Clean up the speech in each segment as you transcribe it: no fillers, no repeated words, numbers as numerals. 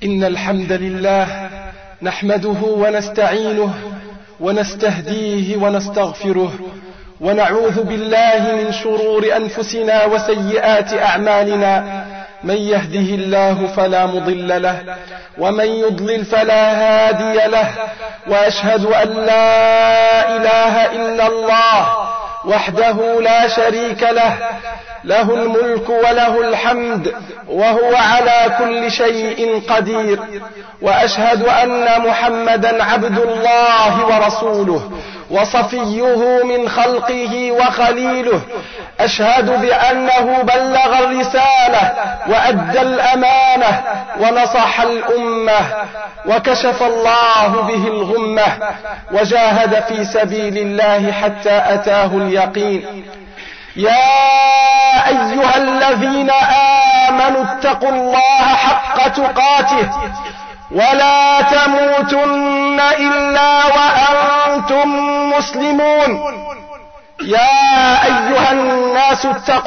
إن الحمد لله نحمده ونستعينه ونستهديه ونستغفره ونعوذ بالله من شرور أنفسنا وسيئات أعمالنا. من يهده الله فلا مضل له ومن يضلل فلا هادي له، وأشهد أن لا إله إلا الله وحده لا شريك له، له الملك وله الحمد وهو على كل شيء قدير. وأشهد أن محمدا عبد الله ورسوله وصفيه من خلقه وخليله. أشهد بأنه بلغ الرسالة وأدى الأمانة ونصح الأمة وكشف الله به الغمة وجاهد في سبيل الله حتى أتاه اليقين. يا أيها الذين آمنوا اتقوا الله حق تقاته ولا تموتن إلا وأنتم مسلمون. يا أيها الناس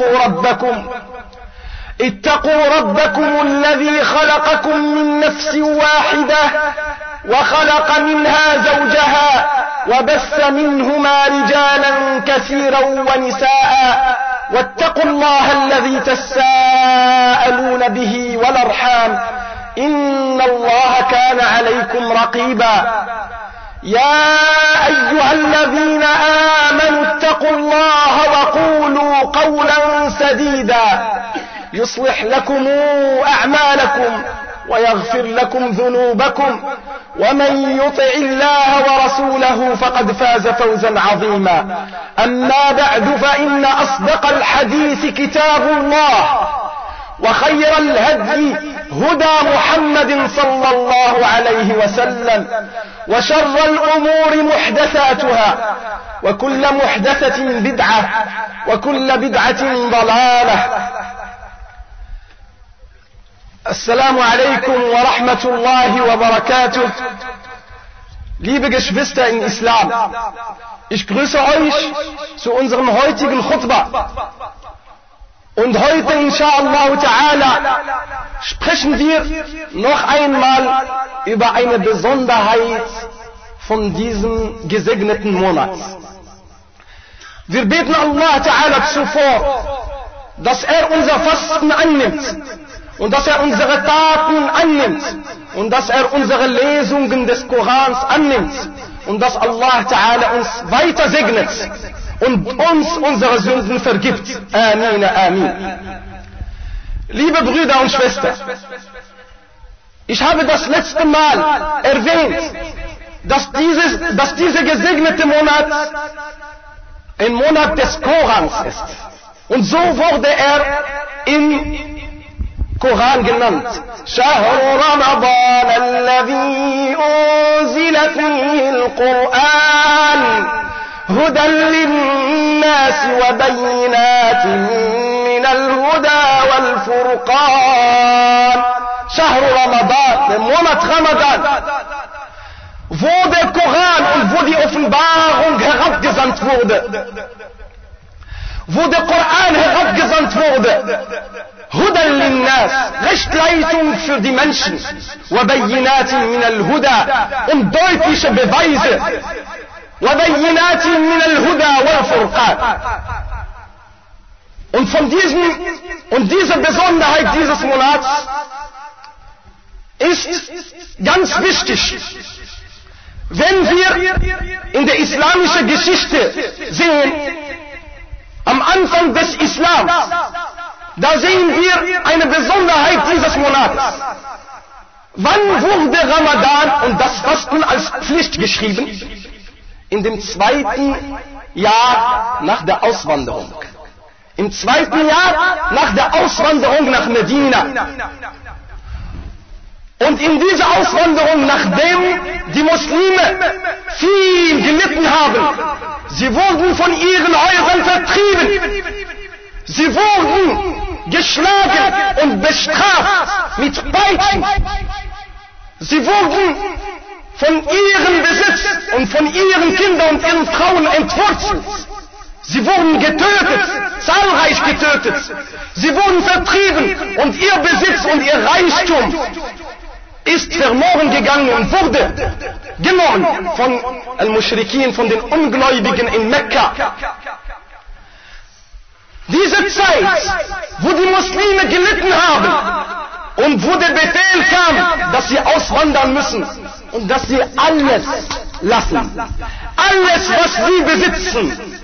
اتقوا ربكم الذي خلقكم من نفس واحدة وخلق منها زوجها وبث منهما رجالا كثيرا ونساء، واتقوا الله الذي تساءلون به والأرحام إن الله كان عليكم رقيبا. يا أيها الذين آمنوا اتقوا الله وقولوا قولا سديدا يصلح لكم أعمالكم ويغفر لكم ذنوبكم، ومن يطع الله ورسوله فقد فاز فوزا عظيما. أما بعد، فإن أصدق الحديث كتاب الله، وخير الهدي هدى محمد صلى الله عليه وسلم، وشر الأمور محدثاتها، وكل محدثة بدعة، وكل بدعة ضلالة. Assalamu alaikum wa rahmatullahi wa barakatuh. Liebe Geschwister in Islam, ich grüße euch zu unserem heutigen Khutbah. Und heute, inshallah ta'ala, sprechen wir noch einmal über eine Besonderheit von diesem gesegneten Monat. Wir beten Allah ta'ala zuvor, dass unser Fasten annimmt und dass unsere Taten annimmt und dass unsere Lesungen des Korans annimmt und dass Allah ta'ala uns weiter segnet und uns unsere Sünden vergibt. Amin, amin. Liebe Brüder und Schwestern, ich habe das letzte Mal erwähnt, dass dieser gesegnete Monat ein Monat des Korans ist. Und so wurde im Koran genannt. شهر رمضان الذي أنزل فيه القرآن هدى للناس وبينات من الهدى والفرقان. شهر رمضان, der Monat Ramadan, wo der Koran und wo die Offenbarung herabgesandt wurde, wo der Koran herabgesandt wurde, Hudan linnas, Rechtleitung für die Menschen, Wabayinatin min al-Huda, und deutliche Beweise, Wabayinatin min al-Huda wal-Furqan. Und diese Besonderheit dieses Monats ist ganz wichtig. Wenn wir in der islamischen Geschichte sehen, am Anfang des Islams, da sehen wir eine Besonderheit dieses Monats. Wann wurde Ramadan und das Fasten als Pflicht geschrieben? In dem 2. Jahr nach der Auswanderung. Im 2. Jahr nach der Auswanderung nach Medina. Und in dieser Auswanderung, nachdem die Muslime viel gelitten haben, sie wurden von ihren Häusern vertrieben, sie wurden geschlagen und bestraft mit Peitschen, sie wurden von ihrem Besitz und von ihren Kindern und ihren Frauen entwurzelt. Sie wurden getötet, zahlreich getötet. Sie wurden vertrieben und ihr Besitz und ihr Reichtum ist verloren gegangen und wurde genommen von Al-Mushrikin, von den Ungläubigen in Mekka. Diese Zeit, wo die Muslime gelitten haben und wo der Befehl kam, dass sie auswandern müssen und dass sie alles lassen, alles, was sie besitzen.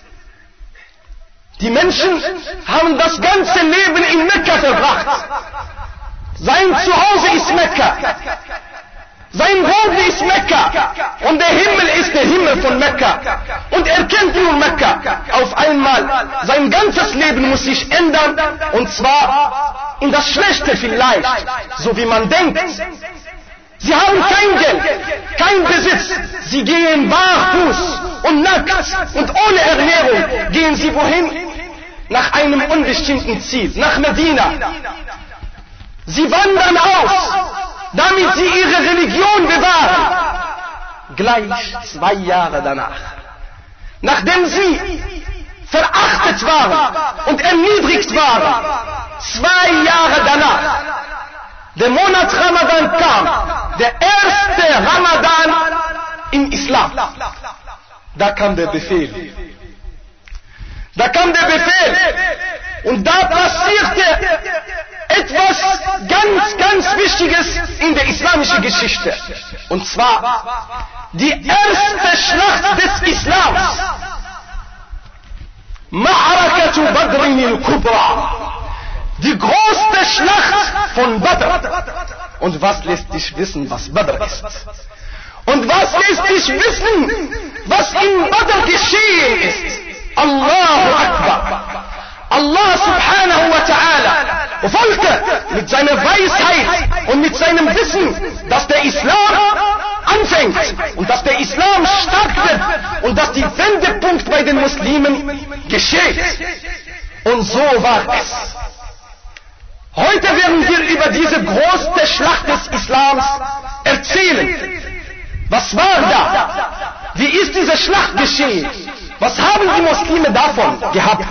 Die Menschen haben das ganze Leben in Mekka verbracht. Sein Zuhause ist Mekka. Sein Wohn ist Mekka. Und der Himmel ist der Himmel von Mekka. Und er kennt nur Mekka. Auf einmal, sein ganzes Leben muss sich ändern. Und zwar in das Schlechte vielleicht. So wie man denkt. Sie haben kein Geld, kein Besitz. Sie gehen barfuß und nackt und ohne Ernährung. Gehen sie wohin? Nach einem unbestimmten Ziel. Nach Medina. Sie wandern aus, damit sie ihre Religion bewahren. Gleich 2 Jahre danach, nachdem sie verachtet waren und erniedrigt waren, 2 Jahre danach, der Monat Ramadan kam, der erste Ramadan im Islam. Da kam der Befehl. Da kam der Befehl und da passierte etwas ganz Wichtiges in der islamischen Geschichte. Und zwar die erste Schlacht des Islams. Ma'arakatu Badrin al-Kubra. Die große Schlacht von Badr. Und was lässt dich wissen, was Badr ist? Und was lässt dich wissen, was in Badr geschehen ist? Allahu Akbar. Allah subhanahu wa ta'ala wollte mit seiner Weisheit und mit seinem Wissen, dass der Islam anfängt und dass der Islam stark wird und dass die Wendepunkt bei den Muslimen geschieht. Und so war es. Heute werden wir über diese große Schlacht des Islams erzählen. Was war da? Wie ist diese Schlacht geschehen? Was haben die Muslime davon gehabt?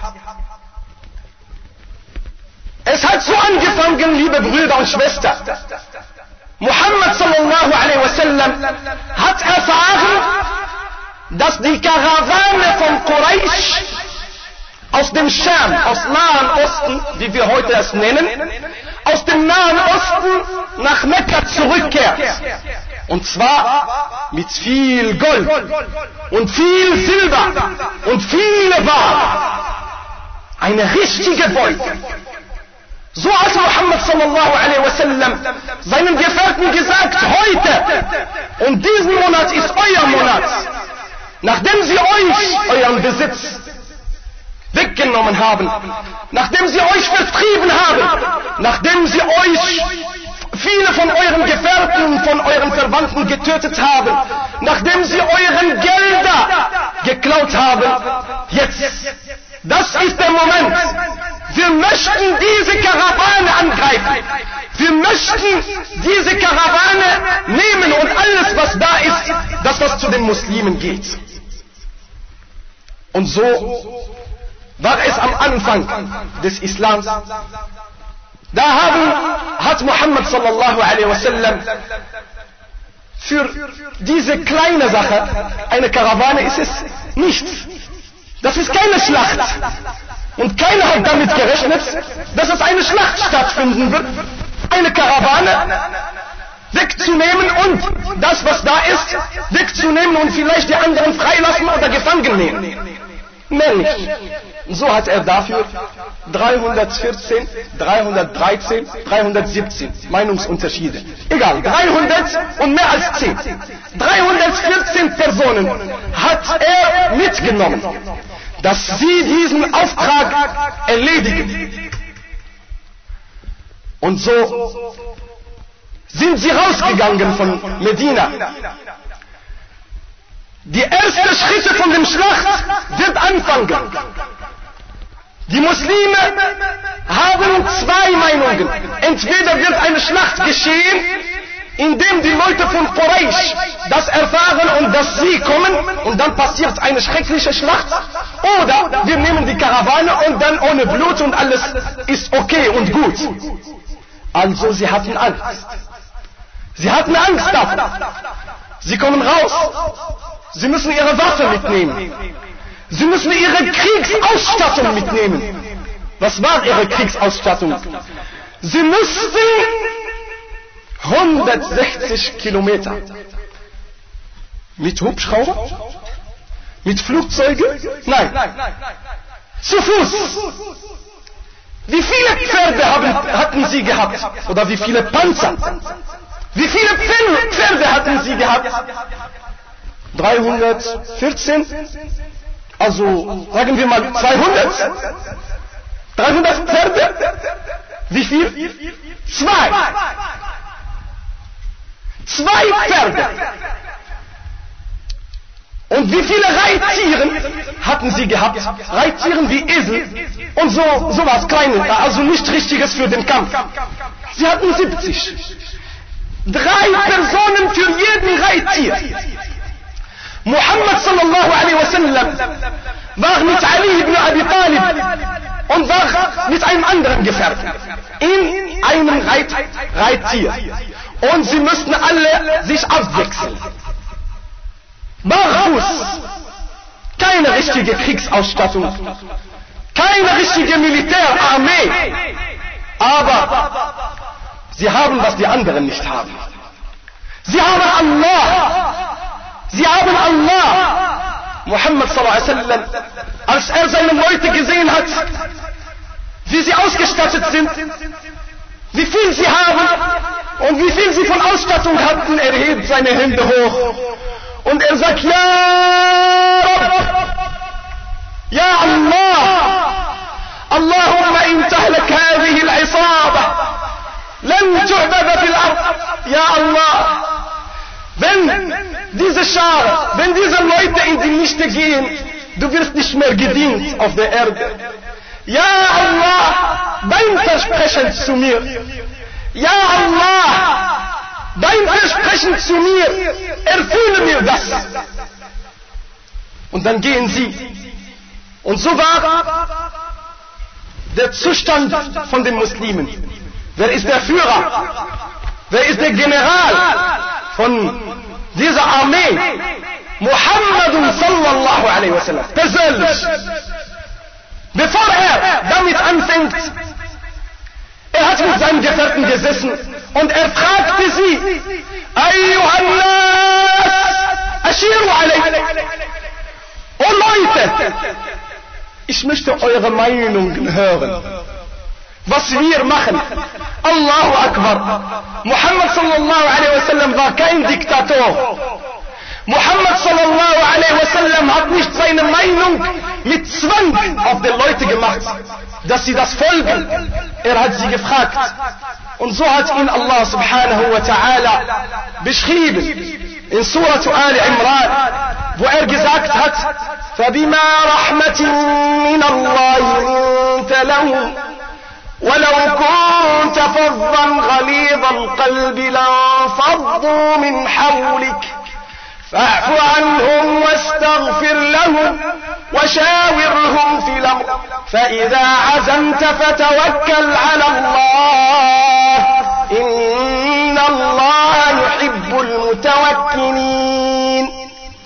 Es hat so angefangen, liebe Brüder und Schwestern. Muhammad sallallahu alaihi wasallam hat erfahren, dass die Karawane von Quraysh aus dem Scham, aus Nahen Osten, wie wir heute es nennen, aus dem Nahen Osten nach Mekka zurückkehrt. Und zwar mit viel Gold und viel Silber und viele Waren. Eine richtige Beute. So hat Muhammad sallallahu alaihi wasallam seinen Gefährten gesagt, heute und diesen Monat ist euer Monat. Nachdem sie euch euren Besitz weggenommen haben, nachdem sie euch vertrieben haben, nachdem sie euch viele von euren Gefährten, von euren Verwandten getötet haben, nachdem sie euren Gelder geklaut haben, jetzt, das ist der Moment. Wir möchten diese Karawane angreifen. Wir möchten diese Karawane nehmen und alles, was da ist, das was zu den Muslimen geht. Und so war es am Anfang des Islams. Da hat Muhammad sallallahu alaihi wasallam für diese kleine Sache, eine Karawane ist es nichts. Das ist keine Schlacht. Und keiner hat damit gerechnet, dass es eine Schlacht stattfinden wird. Eine Karawane wegzunehmen und das, was da ist, wegzunehmen und vielleicht die anderen freilassen oder gefangen nehmen. Mehr nicht. So hat er dafür 314, 313, 317 Meinungsunterschiede. Egal, 300 und mehr als 10. 314 Personen hat er mitgenommen, dass sie diesen Auftrag erledigen. Und so sind sie rausgegangen von Medina. Die ersten Schritte von dem Schlacht wird anfangen. Die Muslime haben 2 Meinungen. Entweder wird eine Schlacht geschehen, indem die Leute von Quraysh das erfahren und dass sie kommen und dann passiert eine schreckliche Schlacht. Oder wir nehmen die Karawane und dann ohne Blut und alles ist okay und gut. Also sie hatten Angst. Sie hatten Angst davor. Sie kommen raus. Sie müssen ihre Waffe mitnehmen. Sie müssen ihre Kriegsausstattung mitnehmen. Was war ihre Kriegsausstattung? Sie mussten 160 Kilometer mit Hubschrauber, mit Flugzeugen, nein, zu Fuß. Wie viele Pferde hatten sie gehabt? Oder wie viele Panzer? Wie viele Pferde hatten sie gehabt? 314? Also sagen wir mal 200? 300 Pferde? Wie viel? 2. 2 Pferde. Und wie viele Reittiere hatten sie gehabt? Reittiere wie Esel und sowas Kleines, also nicht Richtiges für den Kampf. Sie hatten 70. 3 Personen für jeden Reittier. Muhammad sallallahu alaihi wasallam war mit Ali ibn Abi Talib und war mit einem anderen Gefährten in einem Reittier. Und sie müssten alle sich abwechseln. Barfuß, keine richtige Kriegsausstattung, keine richtige Militärarmee, aber sie haben, was die anderen nicht haben. Sie haben Allah. Sie haben Allah. Muhammad sallallahu alaihi wasallam, als er seine Leute gesehen hat, wie sie ausgestattet sind, wie viel sie haben und wie viel sie von Ausstattung hatten, er hebt seine Hände hoch und er sagt, Ja Rabb, Ja Allah, Allahumma in tahlak hadhihi al-isaba, lan tu'bada fil ard, Ja Allah, wenn diese Schar, wenn diese Leute in die Nichte gehen, du wirst nicht mehr gedient auf der Erde. Ja Allah, dein Versprechen zu mir. Ja Allah, dein Versprechen zu mir, erfülle mir das. Und dann gehen sie. Und so war der Zustand von den Muslimen. Wer ist der Führer? Wer ist der General von dieser Armee? Muhammad sallallahu alaihi wasallam. Persönlich. Bevor er damit anfängt, er hat mit seinen Gefährten gesessen und er fragte sie, Ayyuhan Nas, ashiru alayhi. Oh Leute, ich möchte eure Meinungen hören. Was wir machen. Allahu Akbar. Muhammad sallallahu alaihi wasallam war kein Diktator. Muhammad sallallahu alaihi wasallam hat nicht seine Meinung mit Zwang auf die Leute gemacht, dass sie das folgen. Er hat sie gefragt. Und so hat ihn Allah subhanahu wa ta'ala beschrieben in Surah Al-Imran, wo er gesagt hat, فَبِمَا رَحْمَةٍ مِّنَ اللَّهِ لِنتَ لَهُمْ وَلَوْ كُنتَ فَظًّا غَلِيظَ الْقَلْبِ لَانفَضُّوا مِنْ حَوْلِكَ فاعف عنهم واستغفر لهم وشاورهم في الأمر فإذا عزمت فتوكل على الله إن الله يحب المتوكلين.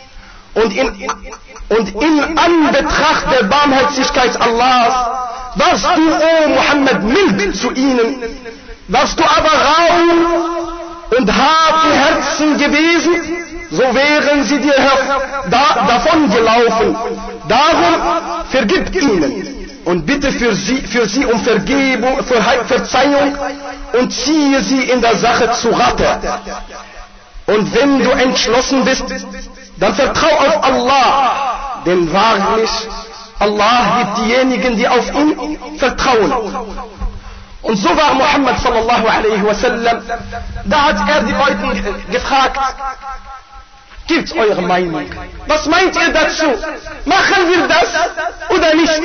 Und in Anbetracht der Barmherzigkeit Allahs warst du, o Muhammad, mild zu ihnen, warst du aber rau und harten Herzen gewesen, so wären sie dir davon gelaufen. Darum vergib ihnen und bitte für sie um Verzeihung und ziehe sie in der Sache zu Rate. Und wenn du entschlossen bist, dann vertrau auf Allah, denn wahrlich, Allah liebt diejenigen, die auf ihn vertrauen. Und so war Muhammad sallallahu alaihi wasallam, da hat er die Leute gefragt, gebt eure Meinung. Was meint ihr dazu? Machen wir das oder nicht?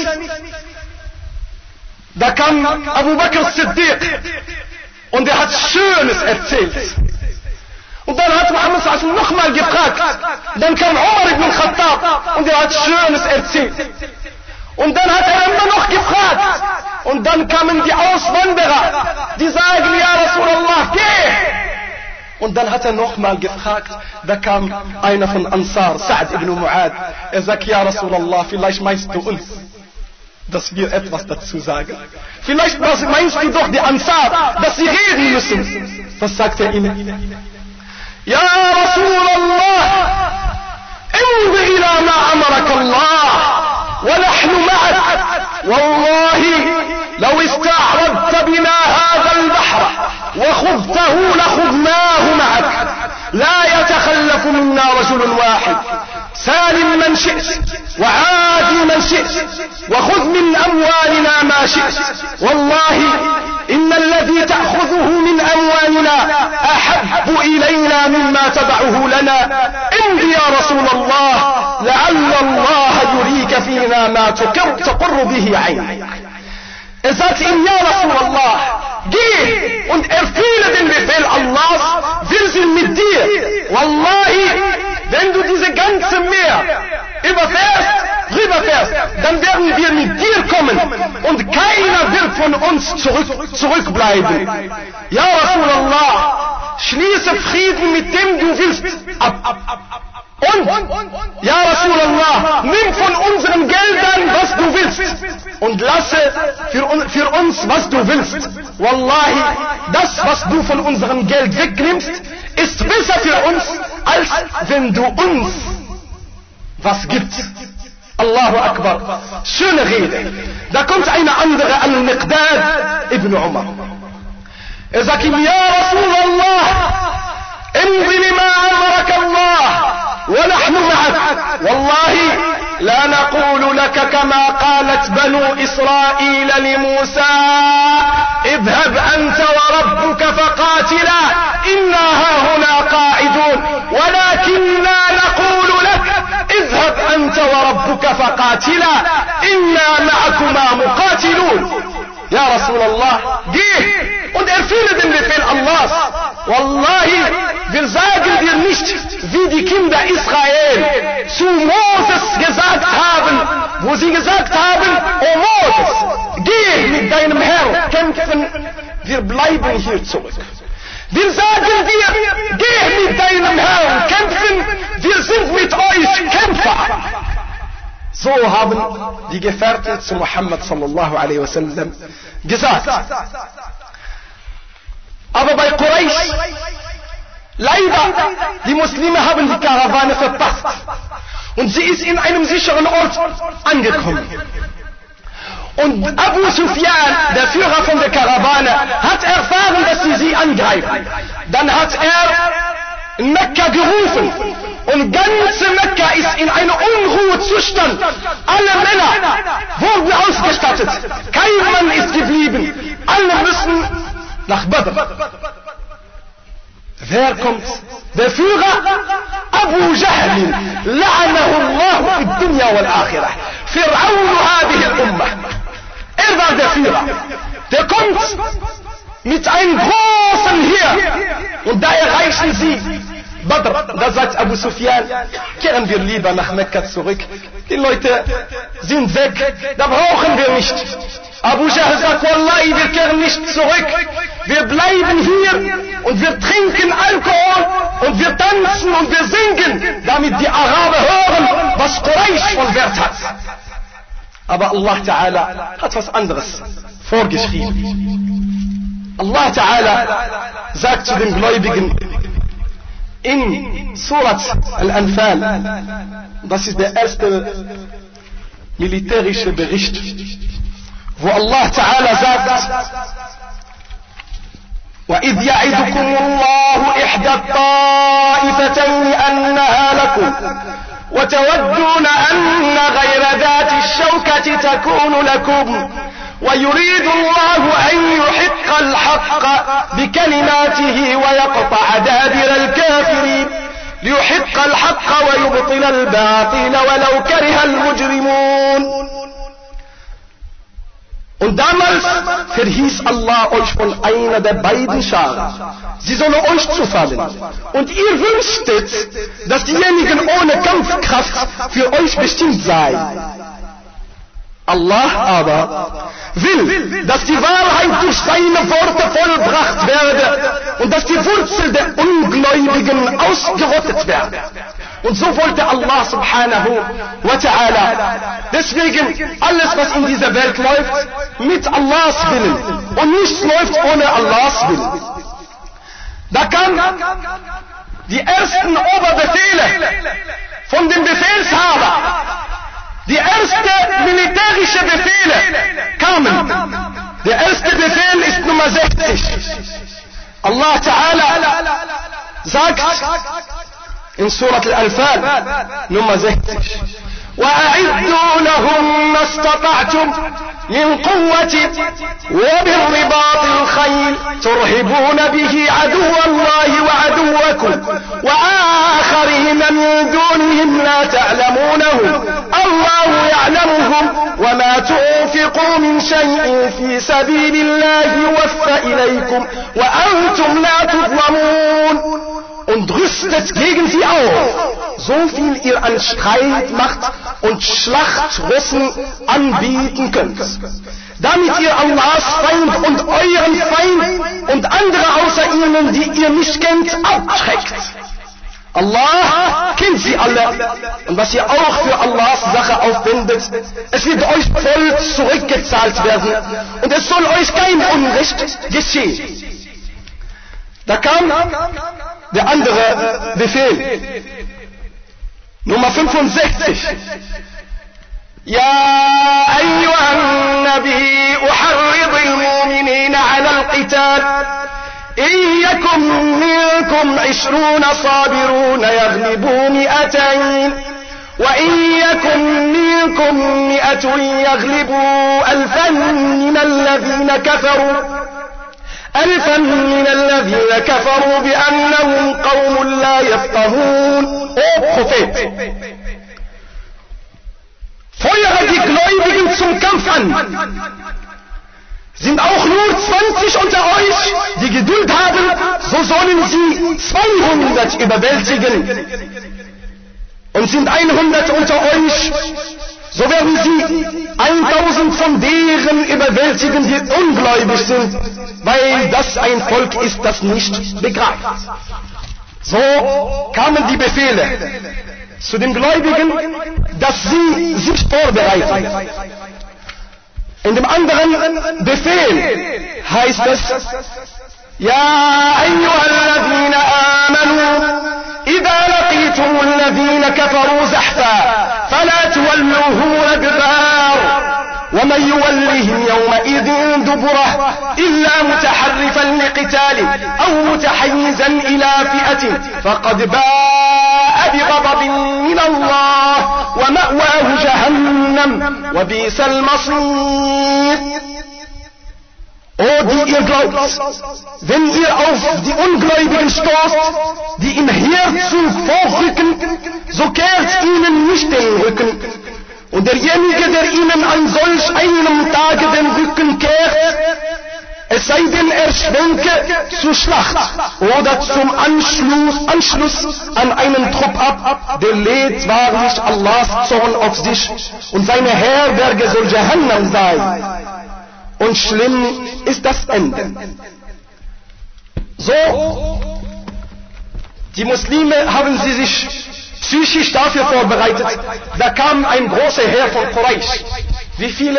Da kam Abu Bakr Siddiq und er hat Schönes erzählt. Und dann hat Muhammad sallallahu nochmal gefragt. Dann kam Umar ibn Khattab und er hat Schönes erzählt. Und dann hat er immer noch gefragt. Und dann kamen die Auswanderer, die sagen, ja Rasulallah, geh! Und dann hat er nochmal gefragt, da kam einer von Ansar, Sa'd ibn Mu'ad. Er sagt, ja Rasulallah, vielleicht meinst du uns, dass wir etwas dazu sagen. Vielleicht meinst du doch die Ansar, dass sie reden müssen. Was sagt er ihnen? Ja Rasulallah, imdi ila ma amarak Allah, wa nahnu ma'ak. Wallahi, لو استعرضت بنا هذا البحر وخضته لخضناه معك. لا يتخلف منا رجل واحد، سالم من شئت وعادي من شئت، وخذ من أموالنا ما شئت. والله إن الذي تأخذه من أموالنا أحب إلينا مما تدعه لنا. امضي يا رسول الله، لعل الله يريك فينا ما تقر به عينك. Er sagt ihm, ja Rasulallah, geh und erfülle den Befehl Allahs, wir sind mit dir. Wallahi, wenn du diese ganze Meer rüberfährst, dann werden wir mit dir kommen und keiner wird von uns zurückbleiben. Ja Rasulallah, schließe Frieden mit dem du willst ab. Und, ja Rasulallah, nimm von unseren Geldern, was du willst, und lasse für uns, was du willst. Wallahi, das, was du von unserem Geld wegnimmst, ist besser für uns, als wenn du uns was gibst. Allahu Akbar. Schöne Rede. Da kommt eine andere, Al-Miqdad ibn Umar. Er sagt ihm, ja Rasulallah, imdi lima amaraka Allah, ونحن معك. والله لا نقول لك كما قالت بنو إسرائيل لموسى اذهب أنت وربك فقاتلا إنا هاهنا قاعدون، ولكننا نقول لك اذهب أنت وربك فقاتلا إنا معكما مقاتلون. Ja Rasulallah, geh und erfülle den Befehl Allahs. Wallahi, wir sagen dir nicht, wie die Kinder Israel zu Moses gesagt haben, wo sie gesagt haben, O Moses, geh mit deinem Herrn kämpfen, wir bleiben hier zurück. Wir sagen dir, geh mit deinem Herrn kämpfen, wir sind mit euch Kämpfer. So haben die Gefährten zu Muhammad sallallahu alaihi wasallam gesagt. Aber bei Quraysh, leider, die Muslime haben die Karawane verpasst. Und sie ist in einem sicheren Ort angekommen. Und Abu Sufyan, der Führer von der Karawane, hat erfahren, dass sie angreifen. Dann hat er in Mekka gerufen. Und ganze Mekka ist in einem Unruhezustand. Alle Männer wurden ausgestattet. Kein Mann ist geblieben. Alle müssen nach Badr. Wer kommt? Der Führer Abu Jahl, la'anahu Allah fi dunya wal akhirah. Fir'aun hadhihi al-Ummah. Er war der Führer. Der kommt mit einem großen Heer. Und da erreichen sie Badr. Da sagt Abu Sufyan, kehren wir lieber nach Mekka zurück. Die Leute sind weg, da brauchen wir nicht. Abu Jahl sagt, Wallahi, wir kehren nicht zurück. Wir bleiben hier und wir trinken Alkohol und wir tanzen und wir singen, damit die Araber hören, was Quraysh von Wert hat. Aber Allah Ta'ala hat was anderes vorgeschrieben. Allah Ta'ala sagt zu den Gläubigen in Surat Al-Anfal, das ist der erste militärische Bericht, wo Allah Ta'ala sagt, وَإِذْ يَعِدُكُمُ اللَّهُ إِحْدَى الطَّائِفَتَيْنِ أَنَّهَا لَكُمْ وتودون أن غير ذات الشوكة تكون لكم ويريد الله أن يحق الحق بكلماته ويقطع دابر الكافرين ليحق الحق ويبطل الباطل ولو كره المجرمون. Und damals verhieß Allah euch von einer der beiden Scharen, sie solle euch zufallen. Und ihr wünschtet, dass diejenigen ohne Kampfkraft für euch bestimmt seien. Allah aber will, dass die Wahrheit durch seine Worte vollbracht werde und dass die Wurzel der Ungläubigen ausgerottet werden. Und so wollte Allah subhanahu wa ta'ala. Deswegen, alles was in dieser Welt läuft, mit Allahs Willen. Und nichts läuft ohne Allahs Willen. Da kamen die ersten Oberbefehle von dem Befehlshaber. Die ersten militärischen Befehle kamen. Der erste Befehl ist Nummer 60. Allah Ta'ala sagt in Surat Al-Anfal Nummer 60: وَأَعِدُّوا لَهُمْ مَا اسْتَطَعْتُمْ مِنْ قُوَّةٍ وَمِنْ رِبَاطِ الْخَيْلِ تُرْهِبُونَ بِهِ عَدُوَّ اللَّهِ وَعَدُوَّكُمْ وَآخَرِينَ مِنْ دُونِهِمْ لَا تَعْلَمُونَهُمْ اللَّهُ يَعْلَمُهُمْ وَمَا تُنْفِقُوا مِنْ شَيْءٍ فِي سَبِيلِ اللَّهِ يُوَفَّ إِلَيْكُمْ وَأَنْتُمْ لَا تُظْلَمُونَ. Und rüstet gegen sie auf, so viel ihr an Streitmacht und Schlachtrossen anbieten könnt, damit ihr Allahs Feind und euren Feind und andere außer ihnen, die ihr nicht kennt, abschreckt. Allah kennt sie alle, und was ihr auch für Allahs Sache aufwendet, es wird euch voll zurückgezahlt werden, und es soll euch kein Unrecht geschehen. Da kam der andere Befehl, Nummer 65. يا أيها النبي أحرض المؤمنين على القتال إن يكن منكم 20 صابرون يغلبوا 200 وإن يكن منكم 100 يغلبوا 1000 من الذين كفروا بأنهم قوم لا يفقهون. O Prophet, feuere die Gläubigen zum Kampf an. Sind auch nur 20 unter euch, die Geduld haben, so sollen sie 200 überwältigen. Und sind 100 unter euch, so werden sie 1000 von deren überwältigen, die ungläubig sind, weil das ein Volk ist, das nicht begreift. So kamen die Befehle zu den Gläubigen, dass sie sich vorbereiten. In dem anderen Befehl heißt es: Ja ayyuhalladhina amanu idha laqitum alladhina kafaru zahfa fala tuwalluhum adbar ومن يولهم يومئذ دبره إلا متحرفا لقتال أو متحيزا إلى فئة فقد باء بغضب من الله ومأواه جهنم وبئس المصير. O die ihr glaubt, wenn ihr auf die Ungläubigen stoßt, die im Heerzug vorrücken, so kehrt ihnen nicht den Rücken. Und derjenige, der ihnen an solch einem Tage den Rücken kehrt, es sei denn er schwenke zur Schlacht oder zum Anschluss an einen Trupp ab, der lädt wahrlich Allahs Zorn auf sich, und seine Herberge soll Jahannam sein. Und schlimm ist das Ende. So, die Muslime haben sie sich psychisch dafür vorbereitet. Da kam ein großer Heer von Quraysh. Wie viele?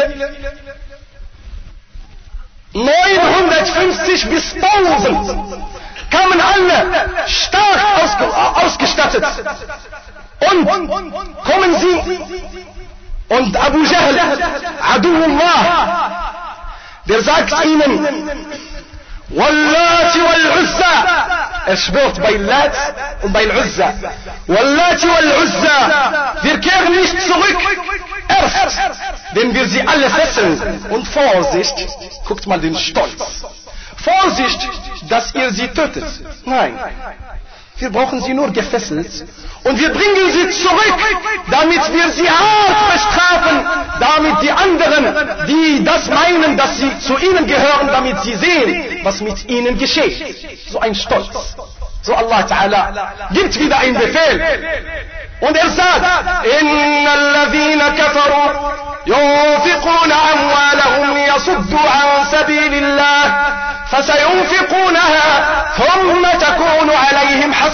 950 bis 1000 kamen alle stark ausgestattet. Und kommen sie, und Abu Jahl, Aduullah, der sagt ihnen: Wallati wal Uzza. Er schwört bei Lat und bei Uzza. Wallati wal Uzza. Wir kehren nicht zurück. Erst, wenn wir sie alle fesseln. Und Vorsicht, guckt mal den Stolz. Vorsicht, dass ihr sie tötet. Nein. Wir brauchen sie nur gefesselt. Und wir bringen sie zurück, damit wir sie hart bestrafen, damit die anderen, die das meinen, dass sie zu ihnen gehören, damit sie sehen, was mit ihnen geschieht. So ein Stolz. So Allah Ta'ala gibt wieder einen Befehl. Und er sagt: Inna alladhina kafaru yunfiquna amwalahum liyasuddu an sabilillah فسينفقونها ثم تكون عليهم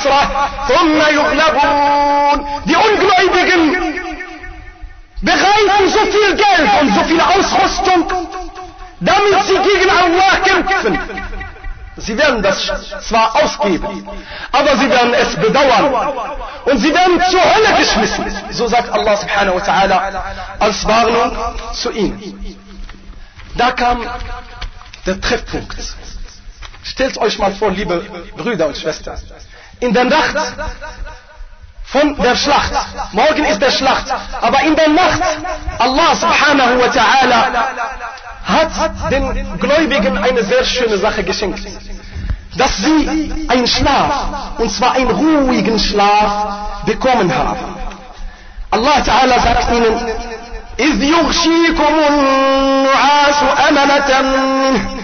الحسرة ثم يغلبون. Die Ungläubigen bereiten so viel Geld und so viel Ausrüstung, damit sie gegen Allah kämpfen. Sie werden das zwar ausgeben, aber sie werden es bedauern und sie werden zur Hölle geschmissen. So sagt Allah subhanahu wa ta'ala als Warnung zu ihnen. Da kam der Treffpunkt. Stellt euch mal vor, liebe Brüder und Schwestern, in der Nacht von der Schlacht, morgen ist der Schlacht, aber in der Nacht, Allah subhanahu wa ta'ala hat den Gläubigen eine sehr schöne Sache geschenkt, dass sie einen Schlaf, und zwar einen ruhigen Schlaf, bekommen haben. Allah ta'ala sagt ihnen: إذ يغشيكم النعاس أمنة منه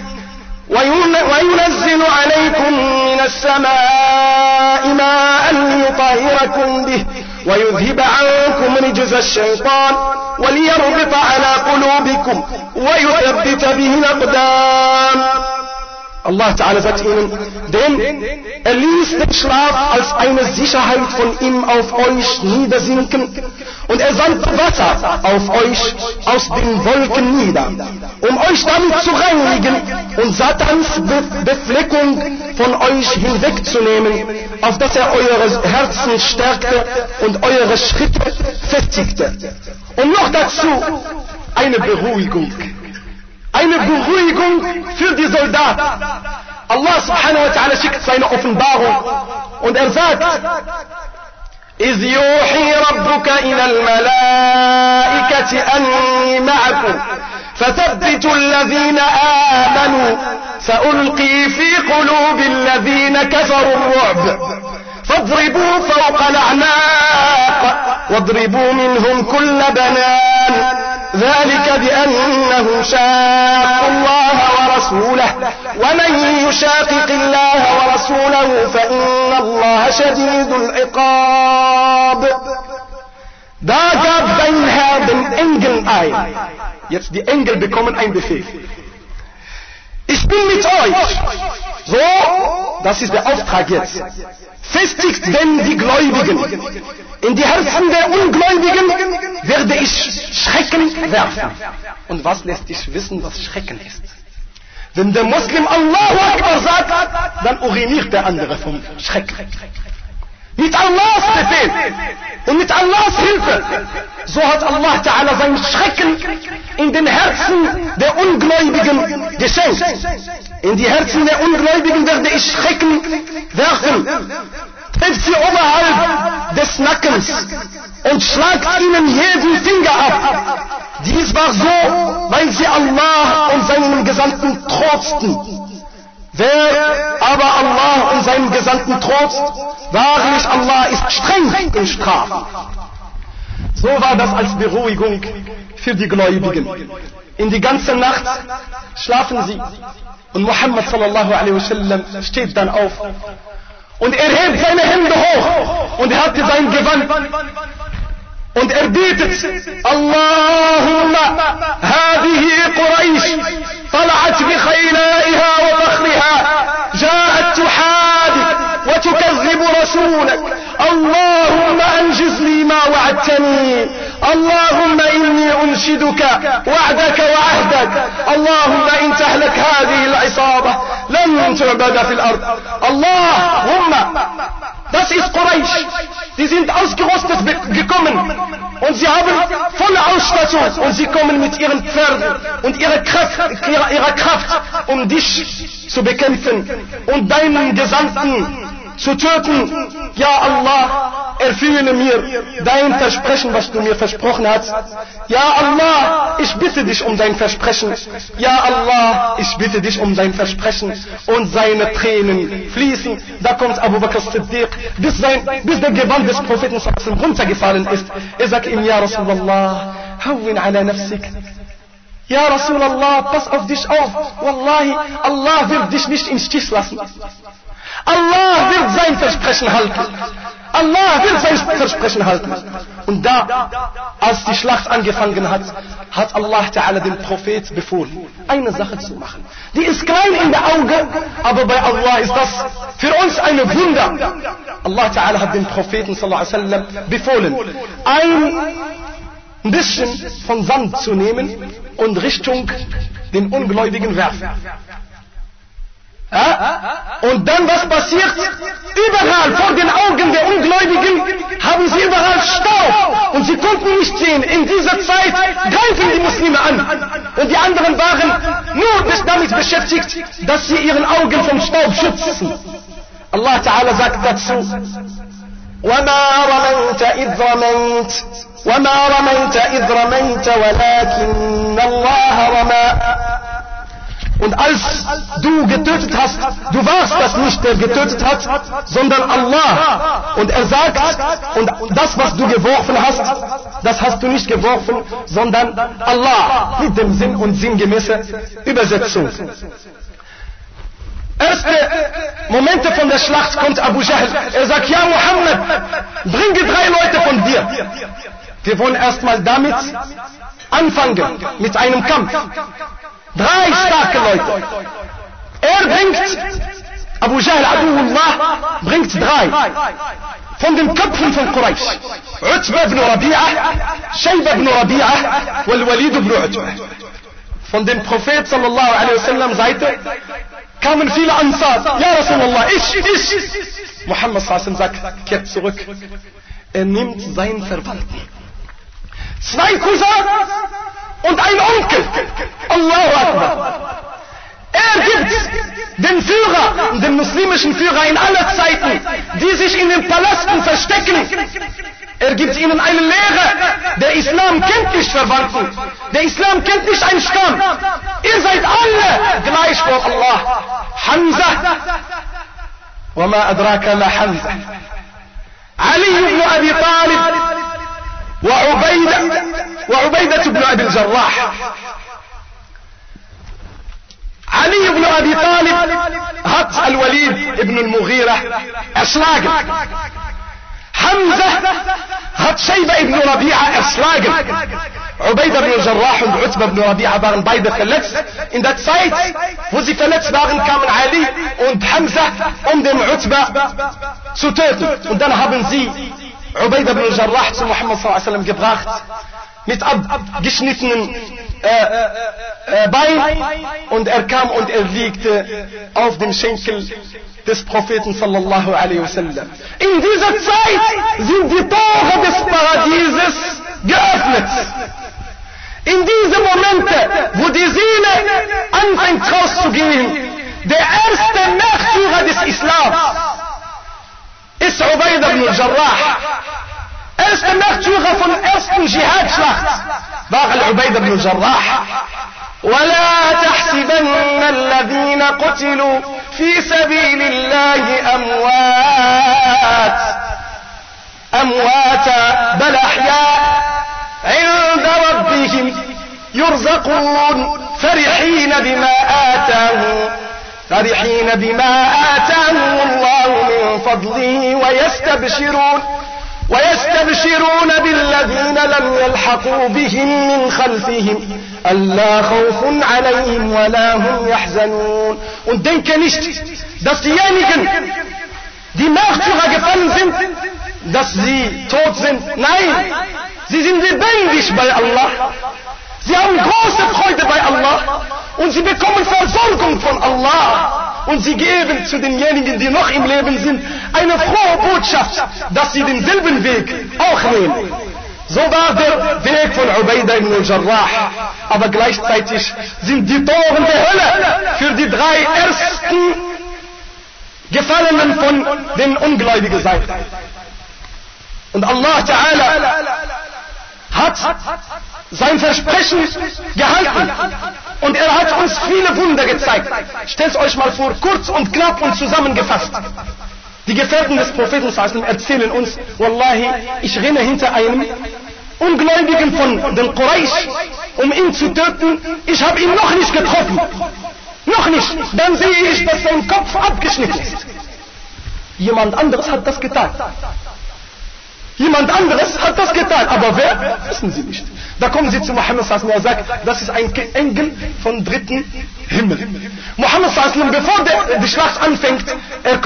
وينزل عليكم من السماء ماء ليطهركم به ويذهب عنكم رجز الشيطان وليربط على قلوبكم ويثبت به الأقدام. Allah Ta'ala sagt ihnen, denn er ließ den Schlaf als eine Sicherheit von ihm auf euch niedersinken und er sandte Wasser auf euch aus den Wolken nieder, um euch damit zu reinigen und Satans Befleckung von euch hinwegzunehmen, auf dass er eure Herzen stärkte und eure Schritte festigte. Und noch dazu eine Beruhigung. Eine Beruhigung für die Soldaten. Allah subhanahu wa ta'ala schickt seine Offenbarung und er sagt: إذ يوحي ربك إلى الملائكة أني معكم فثبتوا الذين آمنوا سألقي في قلوب الذين كفروا الرعب فاضربوا فوق الأعناق واضربوا منهم كل بنان ذلك بأنهم شاقوا الله ورسوله ومن يشاقق الله ورسوله فإن الله شديد العقاب. Da gab dein Herr den Engeln ein. Jetzt die Engel bekommen einen Befehl. Ich bin mit euch. So, das ist der Auftrag jetzt. Festigt denn die Gläubigen. In die Herzen der Ungläubigen werde ich Schrecken werfen. Und was lässt dich wissen, was Schrecken ist? Wenn der Muslim Allahu Akbar sagt, dann uriniert der andere vom Schrecken. Mit Allahs Befehl und mit Allahs Hilfe. So hat Allah Ta'ala seinen Schrecken in den Herzen der Ungläubigen geschenkt. In die Herzen der Ungläubigen werde ich Schrecken werfen. Trefft sie oberhalb des Nackens und schlagt ihnen jeden Finger ab. Dies war so, weil sie Allah und seinen Gesandten trotzten. Wer aber Allah und seinen Gesandten trotzt, wahrlich Allah ist streng im Strafen. So war das als Beruhigung für die Gläubigen. In die ganze Nacht schlafen sie und Muhammad sallallahu alaihi wasallam steht dann auf und er hebt seine Hände hoch und er hatte sein Gewand und er betet: Allahumma hadihi Quraysh طلعت بخيلائها وفخرها جاءت تحادث وتكذب رسولك اللهم أنجز لي ما وعدتني اللهم إني أنشدك وعدك وعهدك اللهم إن تهلك هذه العصابة لن تعبد في الأرض اللهم. Das ist Quraysh. Die sind ausgerüstet gekommen und sie haben volle Ausstattung und sie kommen mit ihren Pferden und ihrer Kraft, um dich zu bekämpfen und deinen Gesandten zu töten. Ja Allah, erfülle mir dein Versprechen, was du mir versprochen hast. Ja Allah, ich bitte dich um dein Versprechen. Ja Allah, ich bitte dich um dein Versprechen. Und seine Tränen fließen. Da kommt Abu Bakr Siddiq, bis der Gewand des Propheten runtergefallen ist. Er sagt ihm: Ja Rasulallah, hawwin ala nafsik. Ja Rasulallah, pass auf dich auf. Wallahi, Allah wird dich nicht im Stich lassen. Allah wird sein Versprechen halten. Allah wird sein Versprechen halten. Und da, als die Schlacht angefangen hat, hat Allah Ta'ala dem Prophet befohlen, eine Sache zu machen. Die ist klein in der Auge, aber bei Allah ist das für uns eine Wunder. Allah Ta'ala hat dem Propheten sallallahu alaihi wasallam befohlen, ein bisschen von Sand zu nehmen und Richtung den Ungläubigen werfen. Und dann was passiert? Überall vor den Augen der Ungläubigen haben sie überall Staub und sie konnten nicht sehen. In dieser Zeit greifen die Muslime an und die anderen waren nur damit beschäftigt, dass sie ihren Augen vom Staub schützen. Allah Ta'ala sagt dazu: وَمَا رَمَيْتَ إِذْ رَمَيْتَ وَمَا رَمَيْتَ إِذْ رَمَيْتَ وَلَكِنَّ اللَّهَ رَمَى. Und als du getötet hast, du warst das nicht, der getötet hat, sondern Allah. Und er sagt, und das, was du geworfen hast, das hast du nicht geworfen, sondern Allah. Mit dem Sinn und sinngemäße Übersetzung. Erste Momente von der Schlacht kommt Abu Jahl. Er sagt: Ja Muhammad, bringe 3 Leute von dir. Wir wollen erstmal damit anfangen, mit einem Kampf. 3 starke Leute. Er bringt, Abu Jahl Aduullah, bringt 3 von den Köpfen von Quraysh. Utba ibn Rabi'ah, Shayba ibn Rabi'ah und Walid ibn Utba. Von dem Prophet sallallahu alaihi wasallam Seite kamen viele Ansar. Ja Rasulullah, ich. Muhammad sallallahu alaihi wasallam sagt, kehrt zurück. Er nimmt seinen Verwandten. 2 Cousins und ein Onkel. Allahu Akbar. Er gibt den Führer, den muslimischen Führer in aller Zeiten, die sich in den Palasten verstecken. Er gibt ihnen eine Lehre. Der Islam kennt nicht Verwandten. Der Islam kennt nicht einen Stamm. Ihr seid alle gleich vor Allah. Hamza. وما أدراك ما حمزة. علي بن أبي طالب وعبيدة بن أبي الجراح. Ali ibn Abi Talib hat Al-Walid ibn al-Mughira erschlagen. Hamza hat Shayba ibn Rabi'a erschlagen. Ubaidah ibn al-Jarrah und Utba ibn Rabi'a waren beide verletzt. In der Zeit, wo sie verletzt waren, kamen Ali und Hamza, um den Utba zu töten. Und dann haben sie Ubaidah ibn al-Jarrah zu Muhammad sallallahu alaihi wasallam gebracht, mit abgeschnittenen Bein, und er kam und er liegte auf dem Schenkel des Propheten sallallahu alaihi wasallam. In dieser Zeit sind die Tore des Paradieses geöffnet. In diese Momente, wo die Seele anfängt rauszugehen, der erste Märtyrer des Islams ist Ubaidah ibn al-Jarrah. Erster Märtyrer von der ersten Dschihad-Schlacht war Ubaidah ibn al-Jarrah. ولا تحسبن الذين قتلوا في سبيل الله أمواتا بل أحياء عند ربهم يرزقون فرحين بما آتاهم الله من فضله ويستبشرون بالذين لم يلحقوا بهم من خلفهم ألا خوف عليهم ولا هم يحزنون. Und denke nicht, dass diejenigen, die Märtyrer gefallen sind, dass sie tot sind. Nein, sie sind lebendig bei Allah. Sie haben große Freude bei Allah und sie bekommen Versorgung von Allah. Und sie geben zu denjenigen, die noch im Leben sind, eine frohe Botschaft, dass sie denselben Weg auch nehmen. So war der Weg von Ubaidah ibn al-Jarrah. Aber gleichzeitig sind die Toren der Hölle für die 3 ersten Gefallenen von den ungläubigen Seiten. Und Allah Ta'ala hat sein Versprechen gehalten. Und er hat uns viele Wunder gezeigt. Stellt euch mal vor, kurz und knapp und zusammengefasst. Die Gefährten des Propheten erzählen uns, Wallahi, ich renne hinter einem Ungläubigen von den Quraysh, um ihn zu töten. Ich habe ihn noch nicht getroffen. Noch nicht. Dann sehe ich, dass sein Kopf abgeschnitten ist. Jemand anderes hat das getan. Jemand anderes hat das getan, aber wer? Wissen sie nicht. Da kommen sie zu Muhammad sallallahu alaihi wasallam, er sagt, das ist ein Engel vom 3. Himmel. Muhammad sallallahu alaihi wasallam, bevor die Schlacht anfängt, er kommt durch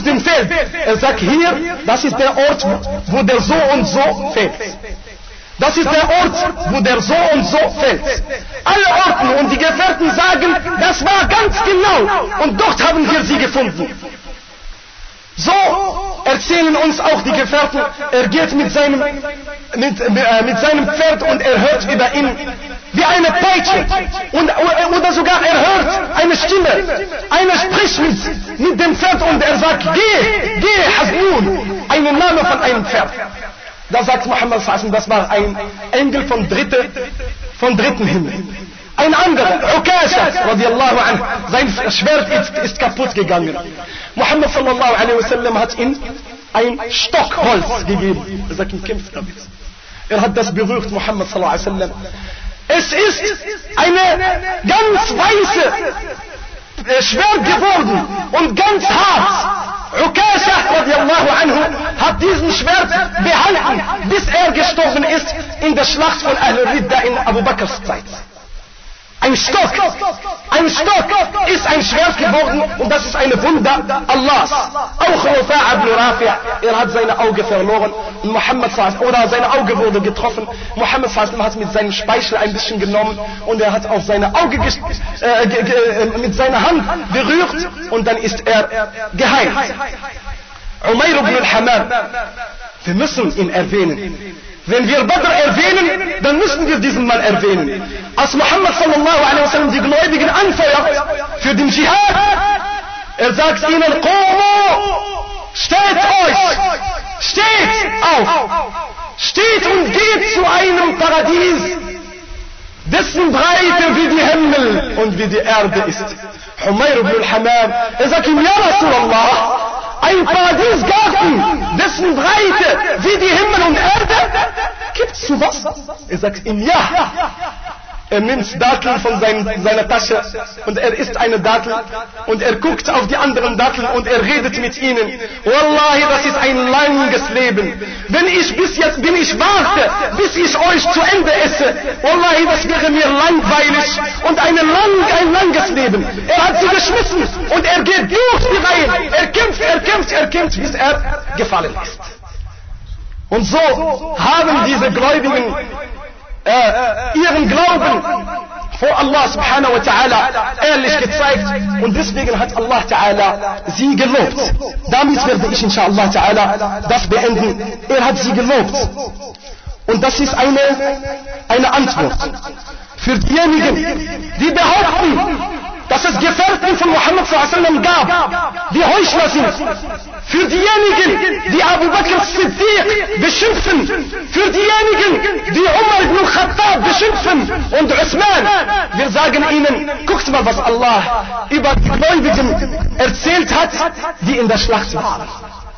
dem Feld. Er sagt hier, das ist der Ort, wo der so und so fällt. Das ist der Ort, wo der so und so fällt. Alle Orten und die Gefährten sagen, das war ganz genau und dort haben wir sie gefunden. So erzählen uns auch die Gefährten, er geht mit seinem Pferd und er hört über ihn wie eine Peitsche oder sogar er hört eine Stimme. Einer spricht mit dem Pferd und er sagt, geh, Hasbun, einen Name von einem Pferd. Da sagt Muhammad sallallahu alaihi wasallam, das war ein Engel vom dritten Himmel. Ein anderer, Ukasha, radiallahu anhu, sein Schwert ist kaputt gegangen. Muhammad sallallahu alaihi wasallam hat ihm ein Stockholz gegeben. Er sagt ihm, kämpf damit. Er hat das berührt, Muhammad sallallahu alaihi wasallam. Es ist eine ganz weiße Schwert geworden und ganz hart. Ukasha radiallahu anhu hat diesen Schwert behalten, bis er gestorben ist in der Schlacht von Ahl-Ridda in Abu Bakrs Zeit. Ein Stock ist ein Schwert geworden und das ist eine Wunder Allahs. Auch Rufa'a ibn Rafi', er hat seine Augen verloren und Muhammad oder seine Augen wurde getroffen. Muhammad hat mit seinem Speichel ein bisschen genommen und er hat auf seine Augen mit seiner Hand berührt und dann ist er geheilt. Umayr ibn al-Hamam, wir müssen ihn erwähnen. Wenn wir Badr erwähnen, dann müssen wir diesen Mann erwähnen. Als Muhammad sallallahu alaihi wasallam die Gläubigen anfeuert für den Dschihad, er sagt ihnen, Qumu, steht auf, steht und geht zu einem Paradies, dessen Breite wie die Himmel und wie die Erde ist. Umayr ibn al-Hamam, er sagt ihm, ja Rasulallah, ein Paradiesgarten, dessen Breite wie die Himmel und Erde, gibt's sowas? Er sagt ihm ja. Er nimmt Datteln von seiner Tasche und er isst eine Dattel und er guckt auf die anderen Datteln und er redet mit ihnen. Wallahi, das ist ein langes Leben. Wenn ich warte, bis ich euch zu Ende esse, Wallahi, das wäre mir langweilig und ein langes Leben. Er hat sie geschmissen und er geht durch die Reihen. Er kämpft, bis er gefallen ist. Und so haben diese Gläubigen ihren Glauben vor Allah subhanahu wa ta'ala ehrlich gezeigt und deswegen hat Allah ta'ala sie gelobt. Damit werde ich inshallah ta'ala das beenden. Er hat sie gelobt. Und das ist eine Antwort für diejenigen, die behaupten, dass es Gefährten von Muhammad sallallahu alaihi wasallam gab, die Heuchler sind. Für diejenigen, die Abu Bakr as-Siddiq beschimpfen. Für diejenigen, die Umar ibn Khattab beschimpfen und Uthman. Wir sagen ihnen, guckt mal, was Allah über die Gläubigen erzählt hat, die in der Schlacht waren.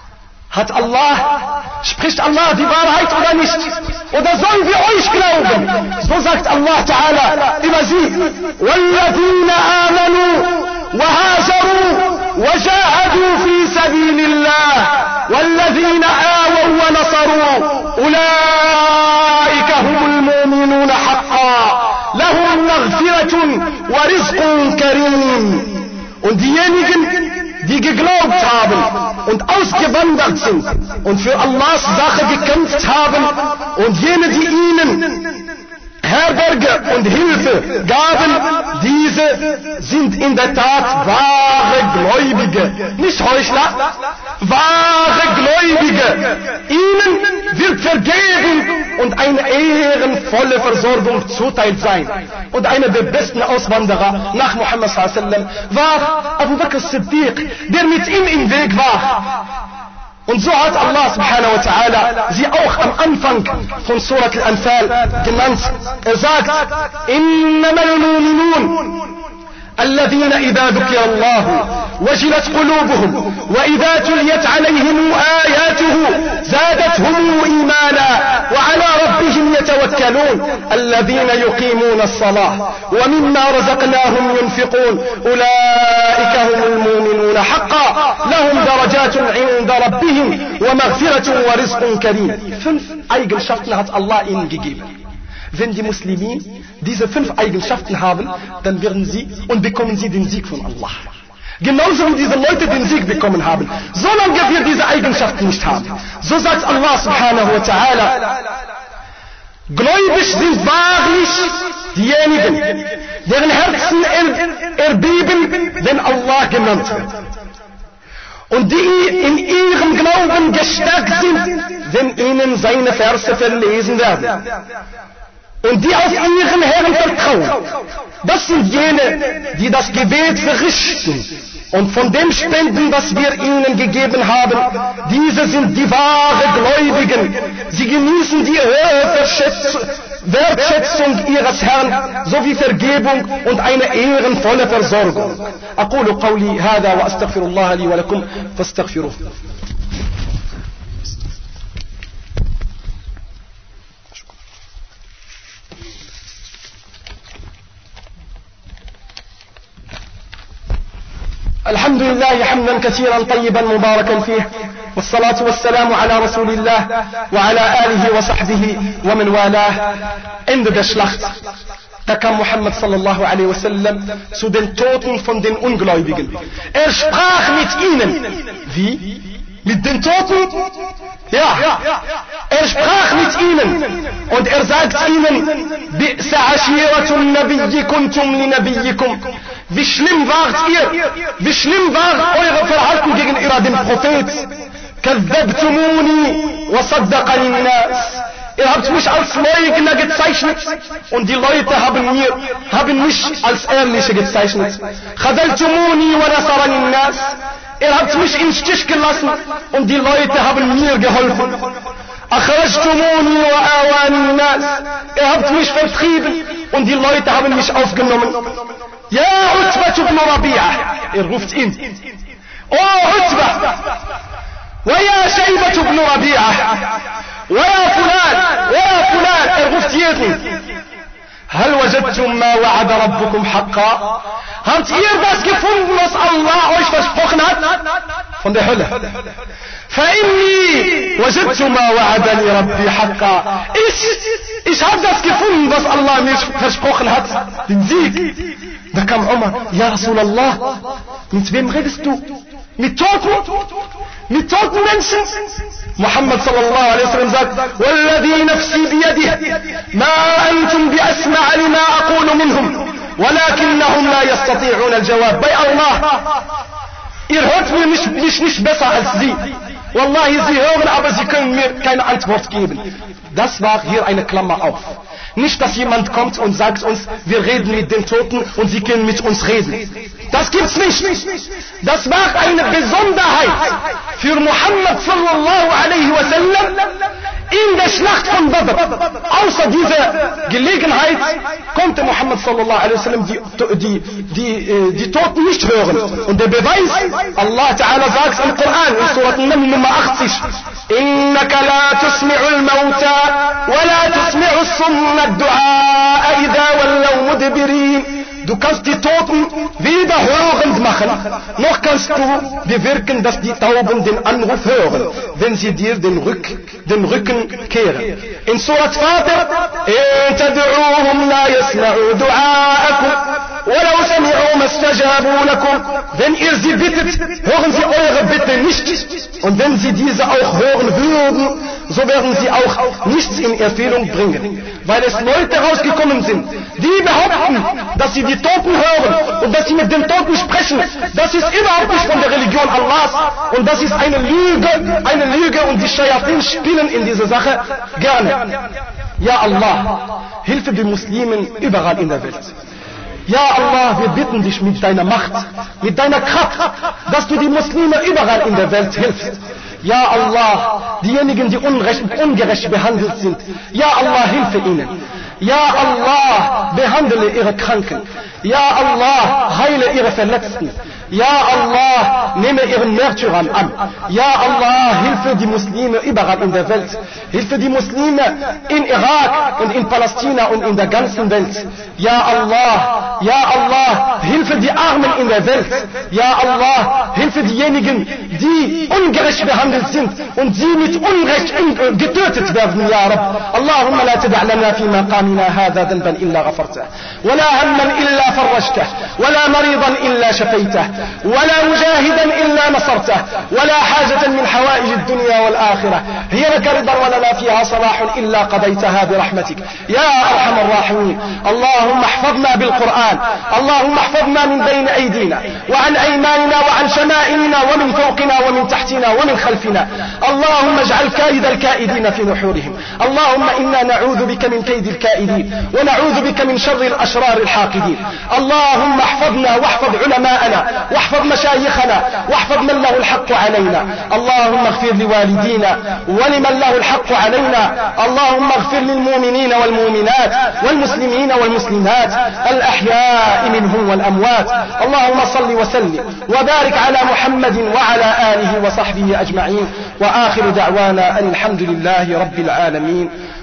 Spricht Allah die Wahrheit oder nicht? Oder sollen wir euch glauben? So sagt Allah Ta'ala über sie. وَالَّذِينَ آمَنُوا وَهَاجَرُوا وَجَاهَدُوا فِي سَبِيلِ اللَّهِ وَالَّذِينَ آوَوا وَنَصَرُوا أُولَئِكَ هم المؤمنون حقا لهم مغفرة ورزق كريم. Und diejenigen, die geglaubt haben und ausgewandert sind und für Allahs Sache gekämpft haben und jene, die ihnen Herberge und Hilfe gaben, diese sind in der Tat wahre Gläubige, nicht Heuchler, wahre Gläubige. Ihnen wird Vergebung und eine ehrenvolle Versorgung zuteilt sein. Und einer der besten Auswanderer nach Muhammad sallallahu alaihi wasallam war Abu Bakr as-Siddiq, der mit ihm im Weg war. Und so hat Allah subhanahu wa ta'ala sie auch am Anfang von Surat Al-Anfal genannt. Er sagt, innamal mu'minun الذين إذا ذكر الله وجلت قلوبهم وإذا تليت عليهم آياته زادتهم إيمانا وعلى ربهم يتوكلون الذين يقيمون الصلاة ومما رزقناهم ينفقون أولئك هم المؤمنون حقا لهم درجات عند ربهم ومغفرة ورزق كريم. 5 Eigenschaften hat Allah ihnen gegeben. Wenn die Muslimen diese 5 Eigenschaften haben, dann werden sie und bekommen sie den Sieg von Allah. Genauso wie diese Leute den Sieg bekommen haben. Solange wir diese Eigenschaften nicht haben. So sagt Allah subhanahu wa ta'ala, gläubig sind wahrlich diejenigen, deren Herzen erbeben, wenn Allah genannt wird. Und die in ihrem Glauben gestärkt sind, wenn ihnen seine Verse verlesen werden. Und die auf ihren Herrn vertrauen. Das sind jene, die das Gebet verrichten und von dem spenden, was wir ihnen gegeben haben. Diese sind die wahren Gläubigen. Sie genießen die hohe Wertschätzung ihres Herrn sowie Vergebung und eine ehrenvolle Versorgung. أقول قولي هذا وأستغفر الله لي ولكم فاستغفروه. الحمد لله حمدا كثيرا طيبا مباركا فيه والصلاة والسلام على رسول الله وعلى آله وصحبه ومن والاه. Ende der Schlacht. Da kam Muhammad sallallahu alaihi wasallam zu den Toten von den Ungläubigen. Er sprach mit ihnen. Wie? Mit den Toten? Ja. Er sprach mit ihnen und er sagt ihnen, bi'sa ashiratun nabiyyi kuntum li nabiyyikum. Wie schlimm wart ihr? Wie schlimm war euer Verhalten gegenüber dem Prophet? Kazzabtumuni wa saddaqani an-nas. Ihr habt mich als Leugner gezeichnet und die Leute haben mich als Ehrliche gezeichnet. Khadaltumuni wa nasarani an-nas. Ihr habt mich im Stich gelassen und die Leute haben mir geholfen. Akhrajtumuni wa awani an-nas. Ihr habt mich vertrieben und die Leute haben mich aufgenommen. Ja, Utbah ibn Rabi'ah. Er ruft ihn. Oh, Utbah. ويا شيبة بن ربيعة ويا فلان er ruft jeden. هل وجدتم ما وعد ربكم حقا? Habt ihr das gefunden, was Allah euch versprochen hat? Von der Hölle. فإني وجدت ما وعدني ربي حقا. Ich habe das gefunden, was Allah mir versprochen hat. Den Sieg. Da kam Umar. Ja Rasulallah, mit wem redest du? Mit Toten? Mit toten Menschen? Muhammad sallallahu alaihi wasallam sagt, والذي نفسي بيده ما أنتم بأسمع لما أقول منهم ولكنهم لا يستطيعون الجواب. Bei Allah, ihr hört mich nicht besser als sie. Wallahi, sie hören, aber sie können mir keine Antwort geben. Das war hier eine Klammer auf. Nicht, dass jemand kommt und sagt uns, wir reden mit den Toten und sie können mit uns reden. Das gibt's nicht. Das war eine Besonderheit für Muhammad sallallahu alaihi wasallam in der Schlacht von Badr. Außer dieser Gelegenheit konnte Muhammad sallallahu alaihi wasallam die Toten nicht hören. Und der Beweis, Allah Ta'ala sagt im Koran in Surat An-Naml Nummer 80, إنك لا تسمع الموتى ولا تسمع الصم الدعاء إذا ولوا مدبرين. Du kannst die Toten weder hörend machen, noch kannst du bewirken, dass die Tauben den Anruf hören, wenn sie dir den Rücken kehren. In Surat Fatir, إن تدعوهم لا يسمعوا دعاءكم ولو سمعوا ما استجابوا لكم. Wenn ihr sie bittet, hören sie eure Bitte nicht. Und wenn sie diese auch hören würden, so werden sie auch nichts in Erfüllung bringen. Weil es Leute rausgekommen sind, die behaupten, dass sie die Toten hören und dass sie mit den Toten sprechen. Das ist überhaupt nicht von der Religion Allahs und das ist eine Lüge und die Shayatin spielen in dieser Sache gerne. Ja Allah, hilfe den Muslimen überall in der Welt. Ja Allah, wir bitten dich mit deiner Macht, mit deiner Kraft, dass du die Muslime überall in der Welt hilfst. Ja Allah, diejenigen, die ungerecht behandelt sind, ja Allah, hilfe ihnen. Ja Allah, behandle ihre Kranken. Ja Allah, heile ihre Verletzten. Ja Allah, nehme ihren Märtyrern an. Ja Allah, hilfe die Muslime überall in der Welt. Hilfe die Muslime in Irak und in Palästina und in der ganzen Welt. Ja Allah, hilfe die Armen in der Welt. Ja Allah, hilfe diejenigen, die ungerecht behandelt sind und sie mit Unrecht getötet werden, ja Rabb. Allahumma la tada' lana fi maqamina hadha dhanban illa ghafartah, wa la hamman illa farajtah, wa la maridan illa shafaytah. ولا مجاهدا إلا نصرته، ولا حاجة من حوائج الدنيا والآخرة هي لك رضا ولنا فيها صلاح إلا قضيتها برحمتك يا أرحم الراحمين. اللهم احفظنا بالقرآن، اللهم احفظنا من بين أيدينا وعن أيماننا وعن شمائلنا ومن فوقنا ومن تحتنا ومن خلفنا. اللهم اجعل كائد الكائدين في نحورهم. اللهم إنا نعوذ بك من كيد الكائدين ونعوذ بك من شر الأشرار الحاقدين. اللهم احفظنا واحفظ علماءنا واحفظ مشايخنا واحفظ من له الحق علينا. اللهم اغفر لوالدينا ولمن له الحق علينا. اللهم اغفر للمؤمنين والمؤمنات والمسلمين والمسلمات الأحياء منهم والأموات. اللهم صل وسلم وبارك على محمد وعلى آله وصحبه أجمعين، وآخر دعوانا أن الحمد لله رب العالمين.